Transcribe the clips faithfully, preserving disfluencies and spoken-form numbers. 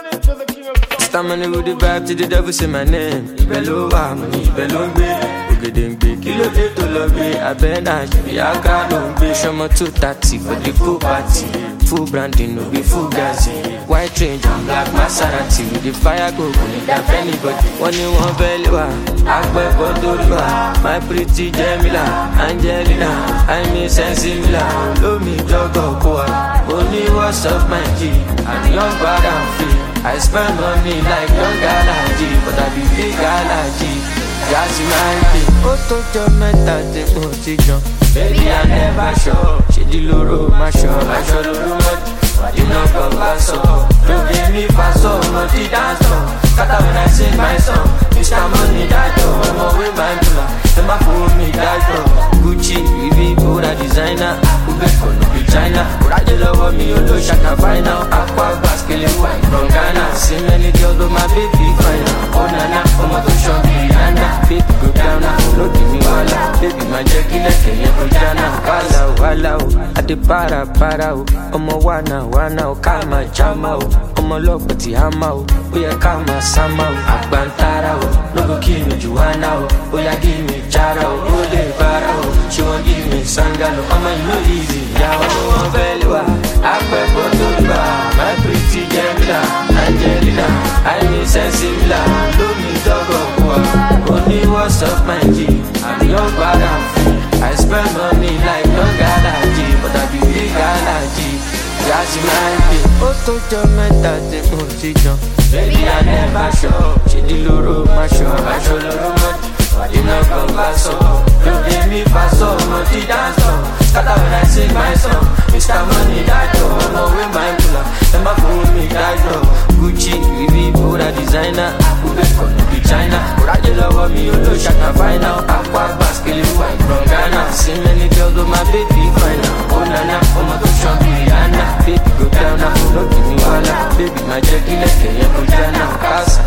Stamina with the vibe to the devil say my name. Bello money, bello be. Getting big, kilo day to love me. I been a be a car don't be. Show me two thirty for the full party. Full branding, no be full gassy. White range and black Maserati with the fire go with that anybody. One in one belly wa, Akbar Bodolua. My pretty Jamila, Angelina, I miss Sensibila. Love me dog or boy. Only what's up my G. I'm young but I'm free. I spend money like young Galaji, but I be big Galaji. Just my thing. Oh, to your mental, take motivation. Baby, I never show. She the loro, my show. I show loro much. You know, come back so. Don't give me fast, so much dance song. Kata when I sing my song. Mister Money, that door. I'm away my pillar. Then my phone me, that door. Gucci, Vivi, Buddha designer. Ubeko, no be China. But I just love me, you know, shaka fine now. Aqua, basket, white from Ghana. See many girls, but my baby fine now. Oh, nana, oh, my to show me, Anna. Baby, go down now. No, give me wala. Baby, my Jackie, let's get you jana. Wala, wala, at the para, para, Omo wana, wana, kama jama, Omo loko ti hama, Oya kama sama, Agbantara, no go kill me, Juana, Oya give me jara, Ole bara, she won't give me sangalo, Omo you know easy, Yao, Velua, Akbar Bodolua, my pretty Jamila, Angelina, I miss Sensibila, love me dog or boy, only what's up my G, I'm young but I'm free. I spend money like no Galaji, but I be big Galaji. Just my thing. Oh, to your mental, take motivation. Baby, I never show. She the loro, my show. I show loro much. You know, come back so. You give me fast so much dance song. Scatter when I sing my song. Mister Money, that door. No way, my pillar. Then my phone me, that door. Gucci, Vivi, Buddha designer. Ubeko, no be China. But I just love me, you know, shaka fine now. Aqua, basket, white from Ghana. See many girls, but my baby fine now. Oh, nana, oh, my to show me, Anna. Baby, go down now. No, give me wala. Baby, my Jackie, let's get you go down now. Casa.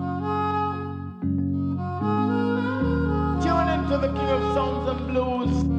Tune into the King of Sounds and Blues.